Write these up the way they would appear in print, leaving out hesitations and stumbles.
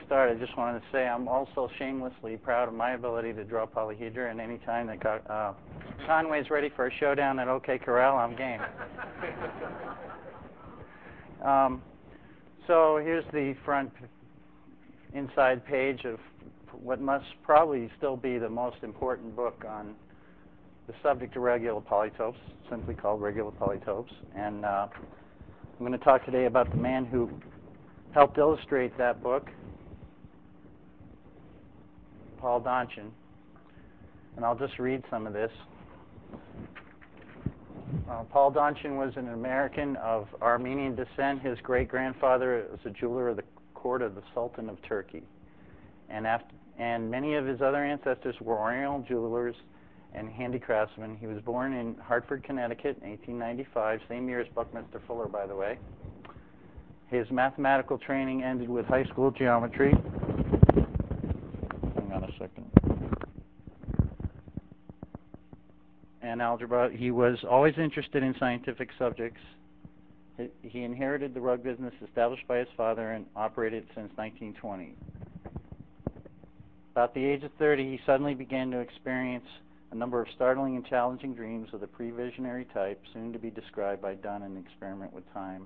start, I just wanted to say I'm also shamelessly proud of my ability to draw polyhedra, and any time that Conway's ready for a showdown at OK Corral, I'm game. So here's the front inside page of what must probably still be the most important book on the subject of regular polytopes, simply called Regular Polytopes. And I'm going to talk today about the man who helped illustrate that book, Paul Donchin. And I'll just read some of this. Paul Donchin was an American of Armenian descent. His great-grandfather was a jeweler of the court of the Sultan of Turkey. And many of his other ancestors were Oriental jewelers and handicraftsmen. He was born in Hartford, Connecticut in 1895, same year as Buckminster Fuller, by the way. His mathematical training ended with high school geometry. Hang on a second. And algebra. He was always interested in scientific subjects. He inherited the rug business established by his father and operated since 1920. About the age of 30, he suddenly began to experience a number of startling and challenging dreams of the previsionary type, soon to be described by Dunn in Experiment with Time,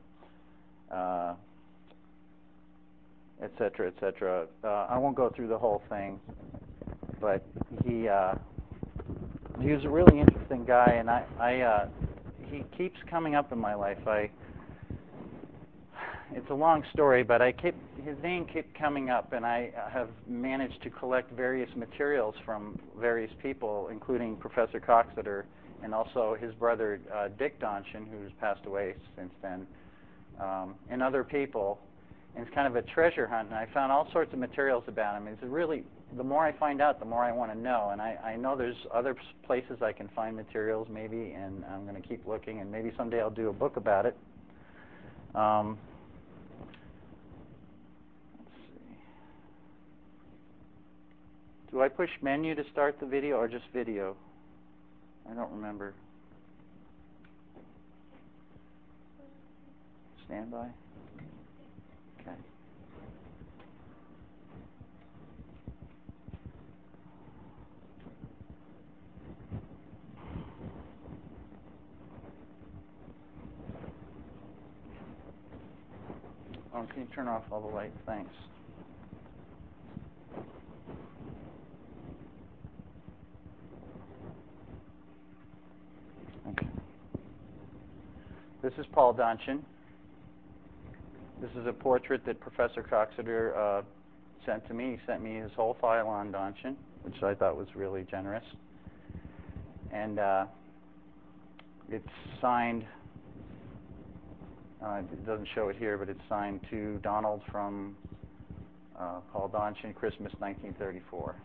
et cetera, et cetera. I won't go through the whole thing, but he was a really interesting guy, and he keeps coming up in my life. It's a long story, but his name kept coming up, and I have managed to collect various materials from various people, including Professor Coxeter and also his brother Dick Donchin, who's passed away since then, and other people. And it's kind of a treasure hunt, and I found all sorts of materials about him. It's really, the more I find out, the more I want to know. And I know there's other places I can find materials, maybe, and I'm going to keep looking, and maybe someday I'll do a book about it. Let's see. Do I push menu to start the video or just video? I don't remember. Standby? Okay. Oh, can you turn off all the lights? Thanks. Okay. This is Paul Donchin. This is a portrait that Professor Coxeter sent to me. He sent me his whole file on Donchin, which I thought was really generous. And it's signed, it doesn't show it here, but it's signed to Donald from Paul Donchin, Christmas 1934.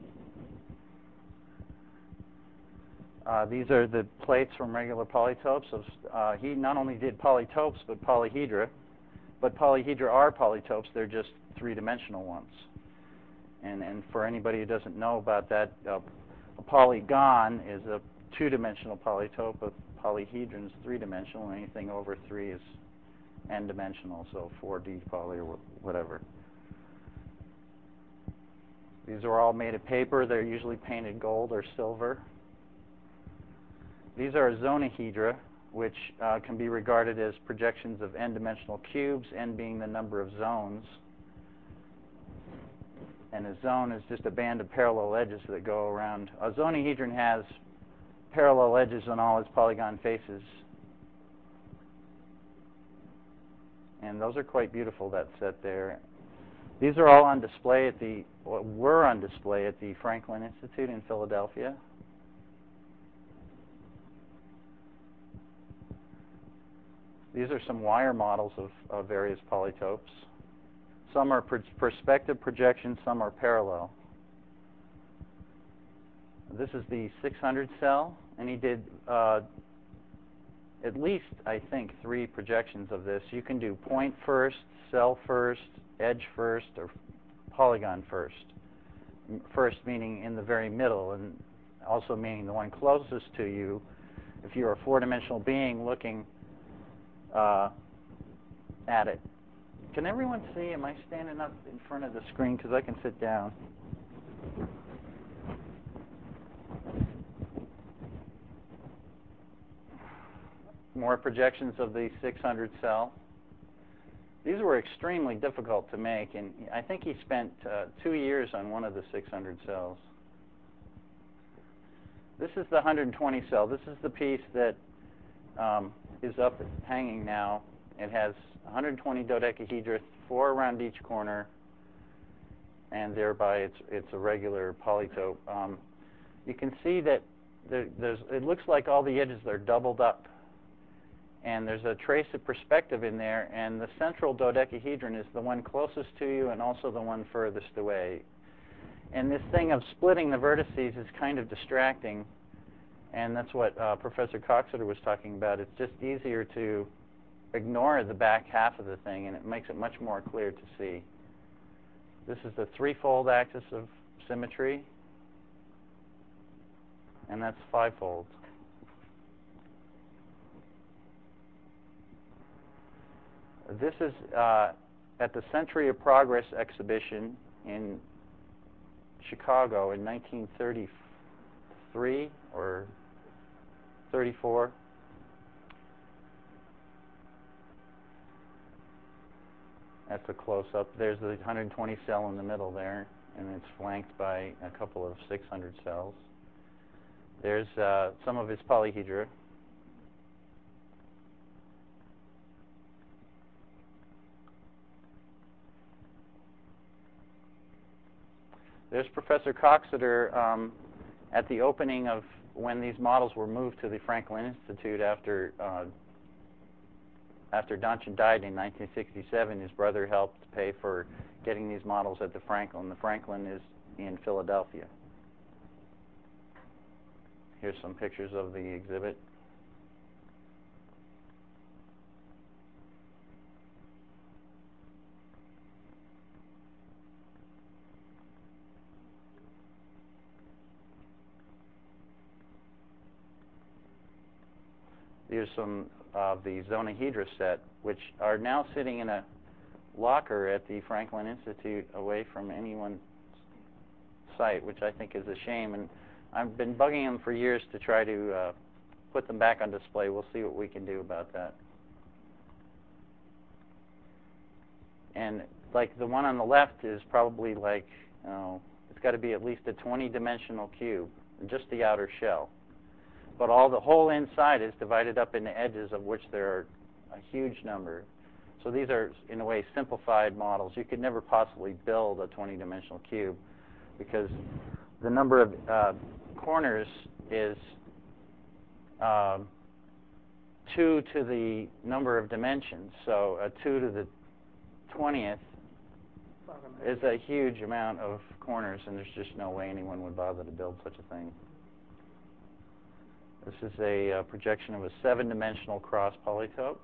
These are the plates from Regular Polytopes. He not only did polytopes, but polyhedra. But polyhedra are polytopes. They're just three-dimensional ones. And for anybody who doesn't know about that, a polygon is a two-dimensional polytope. A polyhedron is three-dimensional. And anything over 3 is n-dimensional, so 4D poly or whatever. These are all made of paper. They're usually painted gold or silver. These are zonahedra, which can be regarded as projections of n-dimensional cubes, n being the number of zones. And a zone is just a band of parallel edges that go around. A zonahedron has parallel edges on all its polygon faces. And those are quite beautiful, that set there. These are all on display were on display at the Franklin Institute in Philadelphia. These are some wire models of various polytopes. Some are perspective projections, some are parallel. This is the 600 cell, and he did at least, I think, 3 projections of this. You can do point first, cell first, edge first, or polygon first. First meaning in the very middle, and also meaning the one closest to you. If you're a 4-dimensional being looking at it. Can everyone see? Am I standing up in front of the screen? Because I can sit down. More projections of the 600 cell. These were extremely difficult to make, and I think he spent 2 years on one of the 600 cells. This is the 120 cell. This is the piece that is up hanging now. It has 120 dodecahedra, 4 around each corner, and thereby it's a regular polytope. You can see that it looks like all the edges are doubled up, and there's a trace of perspective in there, and the central dodecahedron is the one closest to you and also the one furthest away. And this thing of splitting the vertices is kind of distracting, and that's what Professor Coxeter was talking about. It's just easier to ignore the back half of the thing, and it makes it much more clear to see. This is the threefold axis of symmetry, and that's fivefold. This is at the Century of Progress exhibition in Chicago in 1933 or 34. That's a close-up. There's the 120 cell in the middle there, and it's flanked by a couple of 600 cells. There's some of his polyhedra. There's Professor Coxeter at the opening of when these models were moved to the Franklin Institute after Donchin died in 1967. His brother helped pay for getting these models at the Franklin. The Franklin is in Philadelphia. Here's some pictures of the exhibit. Here's some of the Zonahedra set, which are now sitting in a locker at the Franklin Institute away from anyone's sight, which I think is a shame. And I've been bugging them for years to try to put them back on display. We'll see what we can do about that. And like the one on the left is probably like, it's got to be at least a 20-dimensional cube, just the outer shell. But the whole inside is divided up into edges, of which there are a huge number. So these are, in a way, simplified models. You could never possibly build a 20-dimensional cube because the number of corners is 2 to the number of dimensions. So a 2 to the 20th is a huge amount of corners, and there's just no way anyone would bother to build such a thing. This is a projection of a 7-dimensional cross polytope,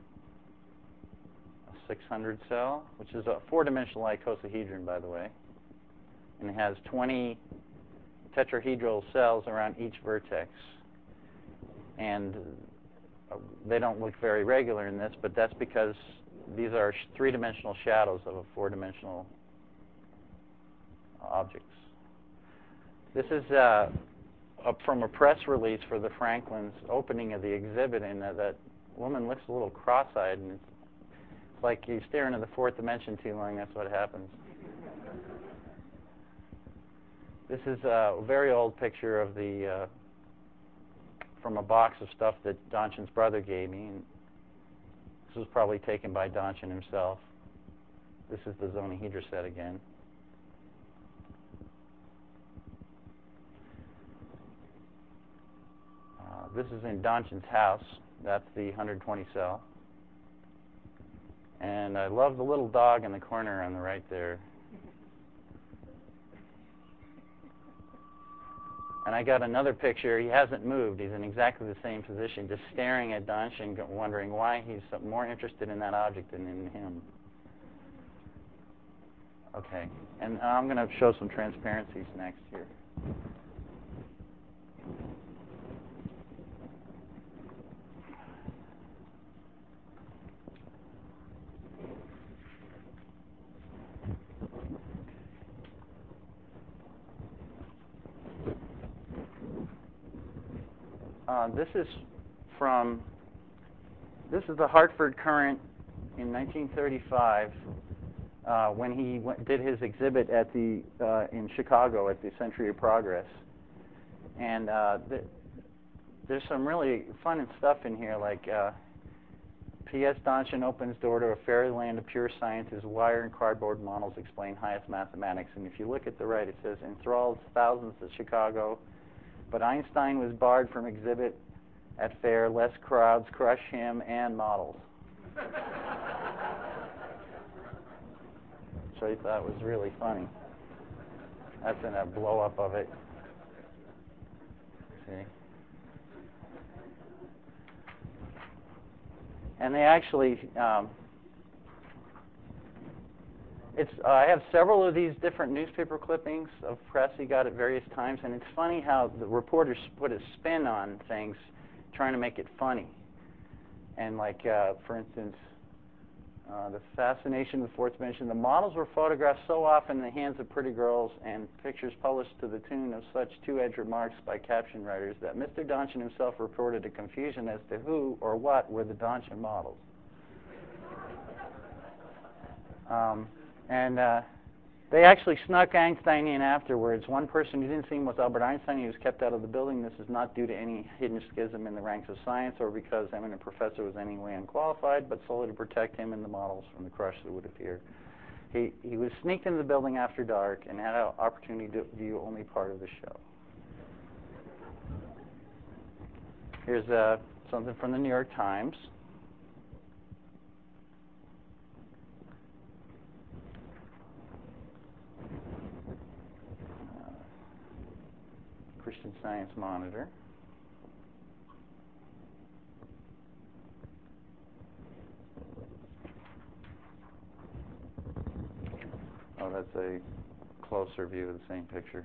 a 600 cell, which is a 4-dimensional icosahedron, by the way. And it has 20 tetrahedral cells around each vertex. And they don't look very regular in this, but that's because these are 3-dimensional shadows of a 4-dimensional objects. This is from a press release for the Franklin's opening of the exhibit, and that woman looks a little cross-eyed, and it's like you stare into the 4th dimension too long, that's what happens. This is a very old picture of the from a box of stuff that Donchin's brother gave me, and this was probably taken by Donchin himself. This is the Zonahedra set again. This is in Donchin's house. That's the 120 cell. And I love the little dog in the corner on the right there. And I got another picture. He hasn't moved. He's in exactly the same position, just staring at Donchin, wondering why he's more interested in that object than in him. Okay. And I'm going to show some transparencies next here. This is the Hartford Courant in 1935 when he did his exhibit at in Chicago at the Century of Progress. And there's some really fun stuff in here, like P.S. Donchen opens door to a fairyland of pure science as wire and cardboard models explain highest mathematics. And if you look at the right, it says, enthralls thousands at Chicago, but Einstein was barred from exhibit at fair, lest crowds crush him and models. So I thought was really funny. That's in a blow-up of it. See? And they actually, I have several of these different newspaper clippings of press he got at various times, and it's funny how the reporters put a spin on things, trying to make it funny. And like, for instance, the fascination of the fourth dimension. The models were photographed so often in the hands of pretty girls and pictures published to the tune of such two-edged remarks by caption writers that Mr. Donchen himself reported a confusion as to who or what were the Donchen models. They actually snuck Einstein in afterwards. One person who didn't see him was Albert Einstein. He was kept out of the building. This is not due to any hidden schism in the ranks of science or because the eminent professor was in any way unqualified, but solely to protect him and the models from the crush that would appear. He was sneaked into the building after dark and had an opportunity to view only part of the show. Here's something from the New York Times. Christian Science Monitor. Oh, that's a closer view of the same picture.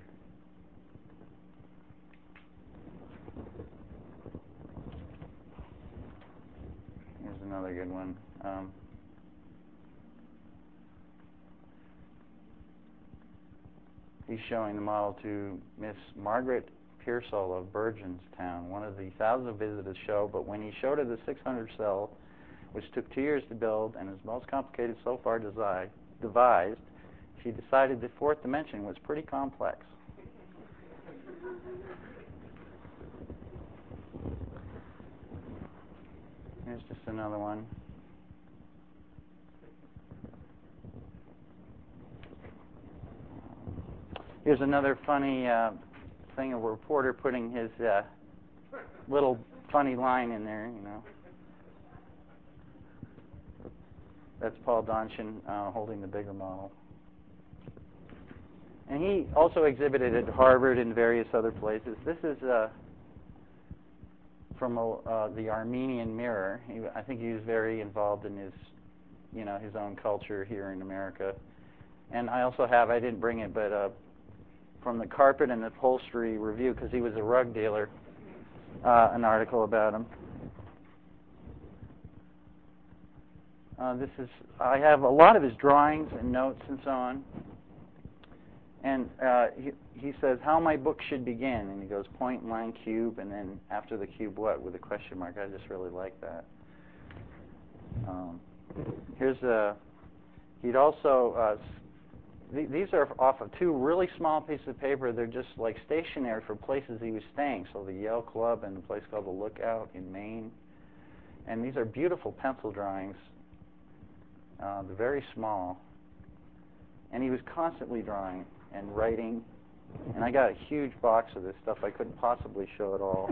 Here's another good one. He's showing the model to Miss Margaret Pearsall of Burgenstown, one of the thousands of visitors to the show, but when he showed her the 600 cell, which took 2 years to build and is most complicated so far devised, she decided the fourth dimension was pretty complex. Here's just another one. Here's another funny thing, a reporter putting his little funny line in there, you know. That's Paul Donchen holding the bigger model. And he also exhibited at Harvard and various other places. This is from the Armenian Mirror. I think he was very involved in his own culture here in America. And I also have, I didn't bring it, but from the Carpet and Upholstery Review, because he was a rug dealer, an article about him. I have a lot of his drawings and notes and so on. And he says, how my book should begin. And he goes, point, line, cube, and then after the cube, what, with a question mark. I just really like that. He'd also, these are off of 2 really small pieces of paper. They're just like stationery for places he was staying. So the Yale Club and a place called the Lookout in Maine. And these are beautiful pencil drawings. They're very small. And he was constantly drawing and writing. And I got a huge box of this stuff. I couldn't possibly show it all.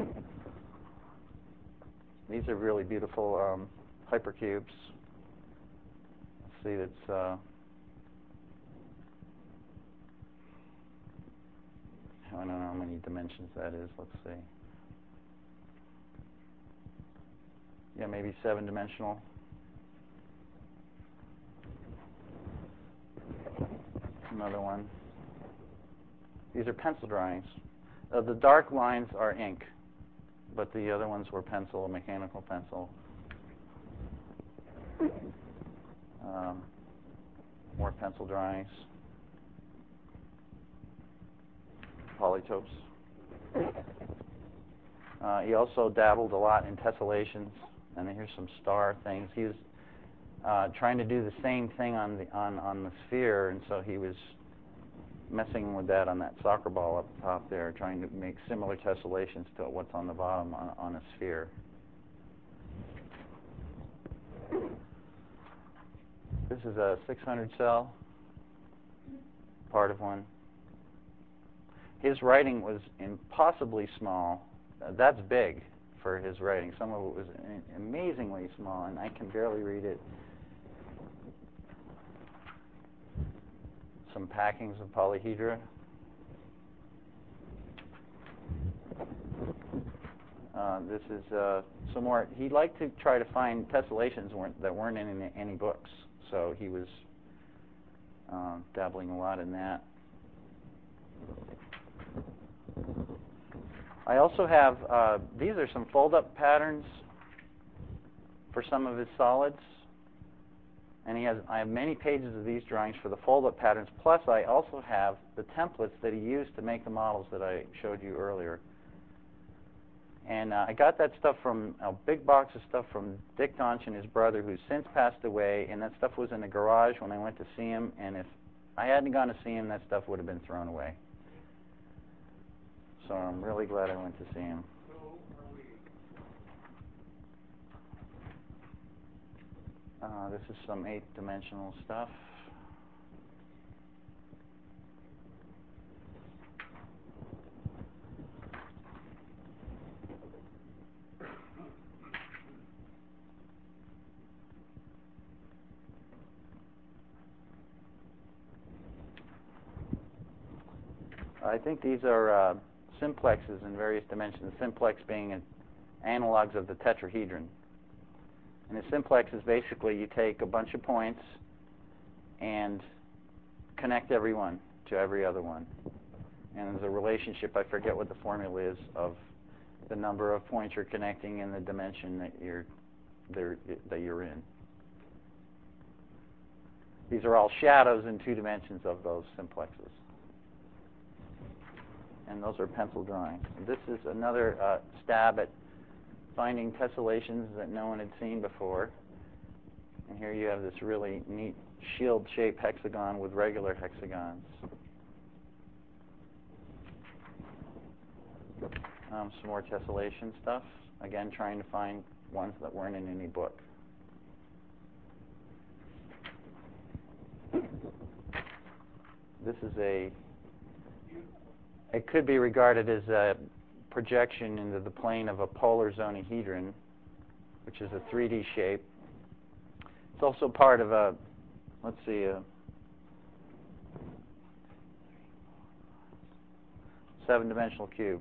These are really beautiful hypercubes. Let's see, it's I don't know how many dimensions that is. Let's see. Yeah, maybe 7-dimensional. Another one. These are pencil drawings. The dark lines are ink, but the other ones were pencil, mechanical pencil. More pencil drawings. Polytopes. He also dabbled a lot in tessellations, and here's some star things. He was trying to do the same thing on the sphere, and so he was messing with that on that soccer ball up top there, trying to make similar tessellations to what's on the bottom on a sphere. This is a 600 cell, part of one. His writing was impossibly small. That's big for his writing. Some of it was amazingly small, and I can barely read it. Some packings of polyhedra. This is some more. He liked to try to find tessellations that weren't in any books, so he was dabbling a lot in that. I also have, these are some fold-up patterns for some of his solids. And I have many pages of these drawings for the fold-up patterns, plus I also have the templates that he used to make the models that I showed you earlier. And I got that stuff from a big box of stuff from Dick Donchin, his brother, who's since passed away, and that stuff was in the garage when I went to see him, and if I hadn't gone to see him, that stuff would have been thrown away. So I'm really glad I went to see him. This is some 8-dimensional stuff. I think these are simplexes in various dimensions, simplex being analogs of the tetrahedron. And a simplex is basically you take a bunch of points and connect every one to every other one. And there's a relationship, I forget what the formula is, of the number of points you're connecting and the dimension that you're in. These are all shadows in 2 dimensions of those simplexes. And those are pencil drawings. This is another stab at finding tessellations that no one had seen before. And here you have this really neat shield-shaped hexagon with regular hexagons. Some more tessellation stuff. Again, trying to find ones that weren't in any book. This is it could be regarded as a projection into the plane of a polar zonahedron, which is a 3D shape. It's also part of a 7-dimensional cube.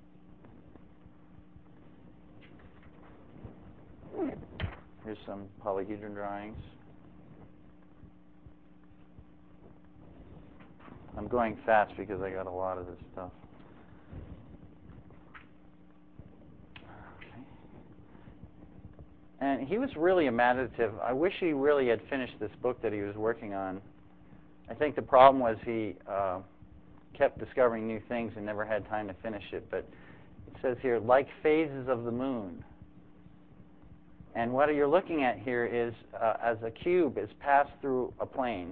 Here's some polyhedron drawings. I'm going fast because I got a lot of this stuff. Okay. And he was really imaginative. I wish he really had finished this book that he was working on. I think the problem was he kept discovering new things and never had time to finish it. But it says here, like phases of the moon. And what you're looking at here is as a cube is passed through a plane.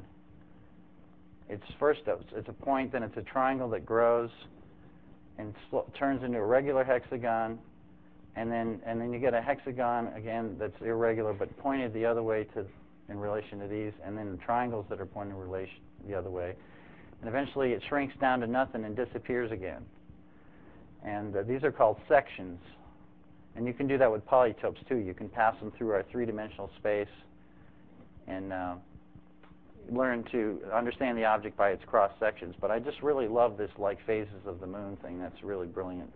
It's a point, then it's a triangle that grows and turns into a regular hexagon, and then you get a hexagon again that's irregular but pointed the other way in relation to these, and then triangles that are pointed in relation the other way, and eventually it shrinks down to nothing and disappears again. And these are called sections, and you can do that with polytopes too. You can pass them through our 3-dimensional space and learn to understand the object by its cross sections. But I just really love this like phases of the moon thing. That's really brilliant.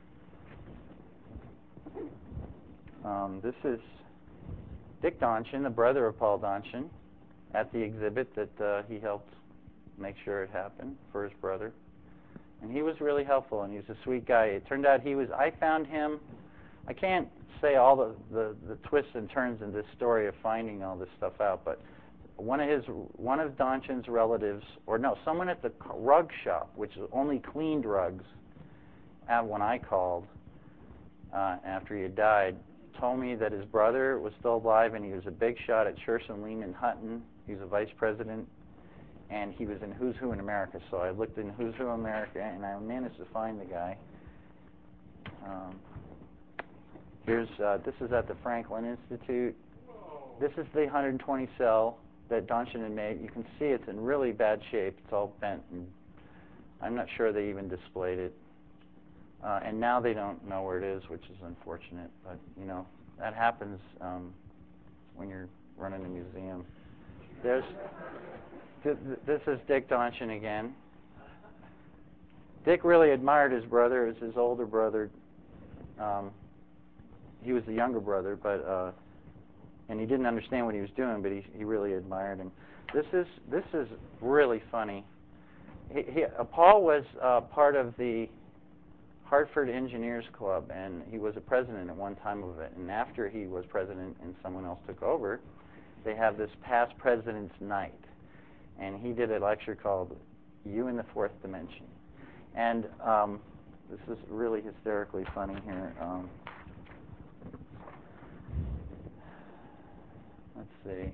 This is Dick Donchin, the brother of Paul Donchin, at the exhibit that he helped make sure it happened for his brother. And he was really helpful, and he was a sweet guy. It turned out I found him. I can't say all the twists and turns in this story of finding all this stuff out, but one of Donchin's relatives, someone at the rug shop, which only cleaned rugs, when I called, after he had died, told me that his brother was still alive and he was a big shot at Sherson Lehman Hutton. He was a vice president, and he was in Who's Who in America. So I looked in Who's Who in America, and I managed to find the guy. This is at the Franklin Institute. This is the 120 cell that Donchin had made. You can see it's in really bad shape. It's all bent, and I'm not sure they even displayed it. And now they don't know where it is, which is unfortunate. But, you know, that happens when you're running a museum. This is Dick Donchin again. Dick really admired his brother. It was his older brother. He was the younger brother, but and he didn't understand what he was doing, but he really admired him. This is really funny. Paul was part of the Hartford Engineers Club, and he was a president at one time of it. And after he was president and someone else took over, they have this past president's night. And he did a lecture called You in the Fourth Dimension. And this is really hysterically funny here. Let's see.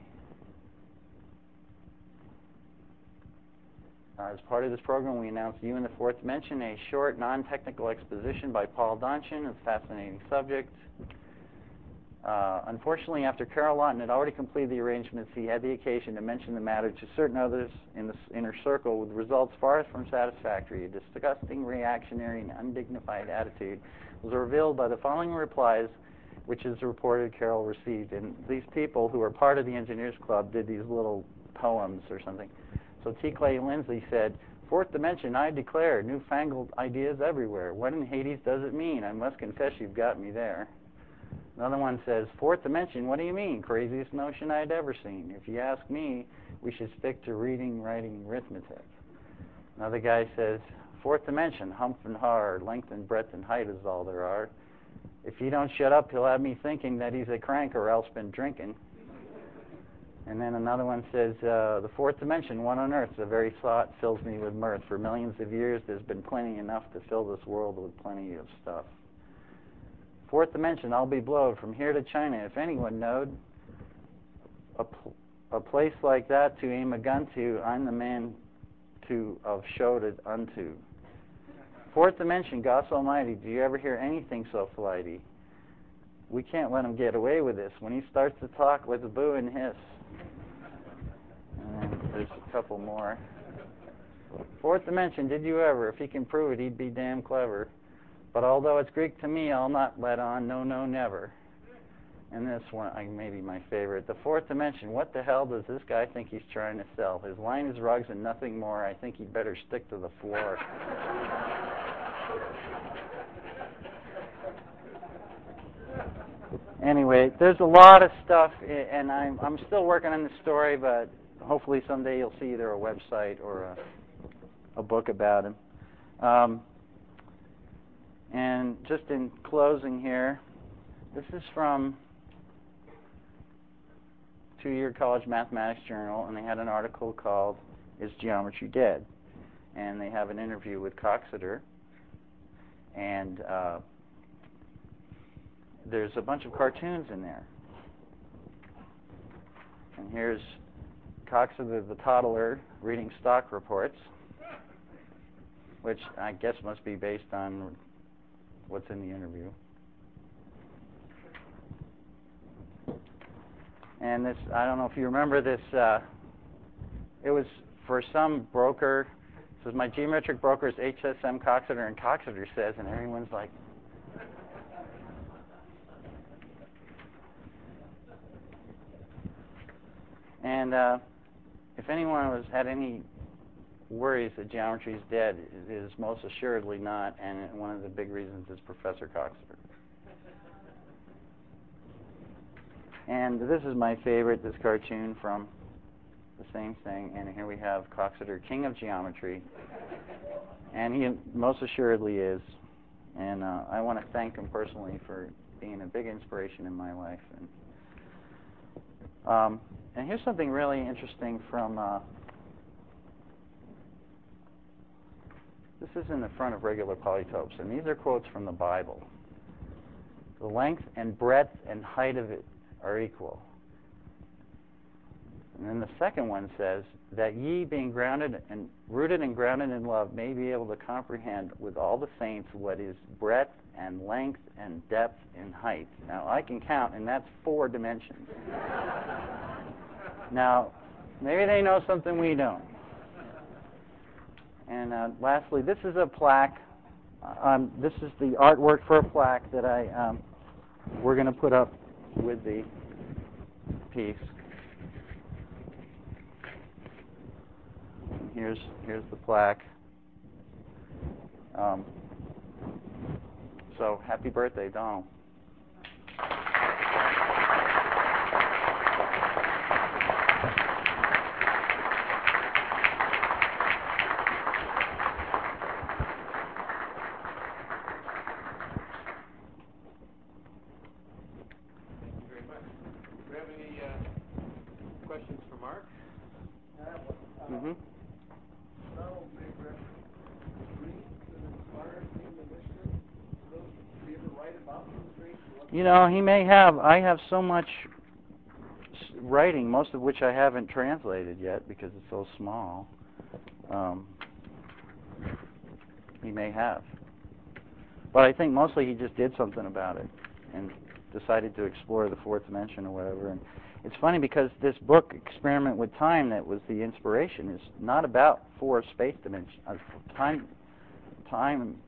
As part of this program, we announced You in the Fourth Dimension, a short, non-technical exposition by Paul Donchin. It's a fascinating subject. Unfortunately, after Carol Lawton had already completed the arrangements, he had the occasion to mention the matter to certain others in the inner circle, with results far from satisfactory. A disgusting, reactionary, and undignified attitude was revealed by the following replies, which is reported Carol received. And these people who are part of the Engineers Club did these little poems or something. So T. Clay Lindsay said, "Fourth dimension, I declare, newfangled ideas everywhere. What in Hades does it mean? I must confess you've got me there." Another one says, "Fourth dimension, what do you mean? Craziest notion I'd ever seen. If you ask me, we should stick to reading, writing, arithmetic." Another guy says, "Fourth dimension, hump and har, length and breadth and height is all there are. If you don't shut up, he'll have me thinking that he's a crank or else been drinking." And then another one says, "The fourth dimension, one on earth, the very thought fills me with mirth. For millions of years, there's been plenty enough to fill this world with plenty of stuff. Fourth dimension, I'll be blowed from here to China. If anyone knowed a place like that to aim a gun to, I'm the man of showed it unto. Fourth dimension, gosh almighty, do you ever hear anything so flighty? We can't let him get away with this. When he starts to talk, let's boo and hiss." And then there's a couple more. "Fourth dimension, did you ever? If he can prove it, he'd be damn clever. But although it's Greek to me, I'll not let on, no, no, never." And this one, maybe my favorite. "The fourth dimension, what the hell does this guy think he's trying to sell? His line is rugs and nothing more. I think he'd better stick to the floor." Anyway, there's a lot of stuff, and I'm still working on the story, but hopefully someday you'll see either a website or a book about him. And just in closing here, this is from Two-Year College Mathematics Journal, and they had an article called "Is Geometry Dead?" And they have an interview with Coxeter, and there's a bunch of cartoons in there. And here's Coxeter the toddler reading stock reports, which I guess must be based on what's in the interview. And this, I don't know if you remember this, it was for some broker. It says, "My geometric broker is HSM Coxeter," and Coxeter says, and everyone's like, and if anyone had any worries that geometry is dead, it is most assuredly not, and one of the big reasons is Professor Coxeter. And this is my favorite, this cartoon from the same thing, and here we have Coxeter, king of geometry, and he most assuredly is, and I want to thank him personally for being a big inspiration in my life. And here's something really interesting from this is in the front of Regular Polytopes, and these are quotes from the Bible. The length and breadth and height of it are equal. And then the second one says, that ye, being grounded and rooted and grounded in love, may be able to comprehend with all the saints what is breadth and length and depth and height. Now, I can count, and that's 4 dimensions. Now, maybe they know something we don't. And lastly, this is a plaque. This is the artwork for a plaque that we're going to put up with the piece. Here's the plaque. So happy birthday, Donald. Questions for Mark? Mm-hmm. You know, he may have. I have so much writing, most of which I haven't translated yet because it's so small. He may have. But I think mostly he just did something about it and decided to explore the 4th dimension or whatever. And it's funny because this book, Experiment with Time, that was the inspiration, is not about 4 space dimensions, time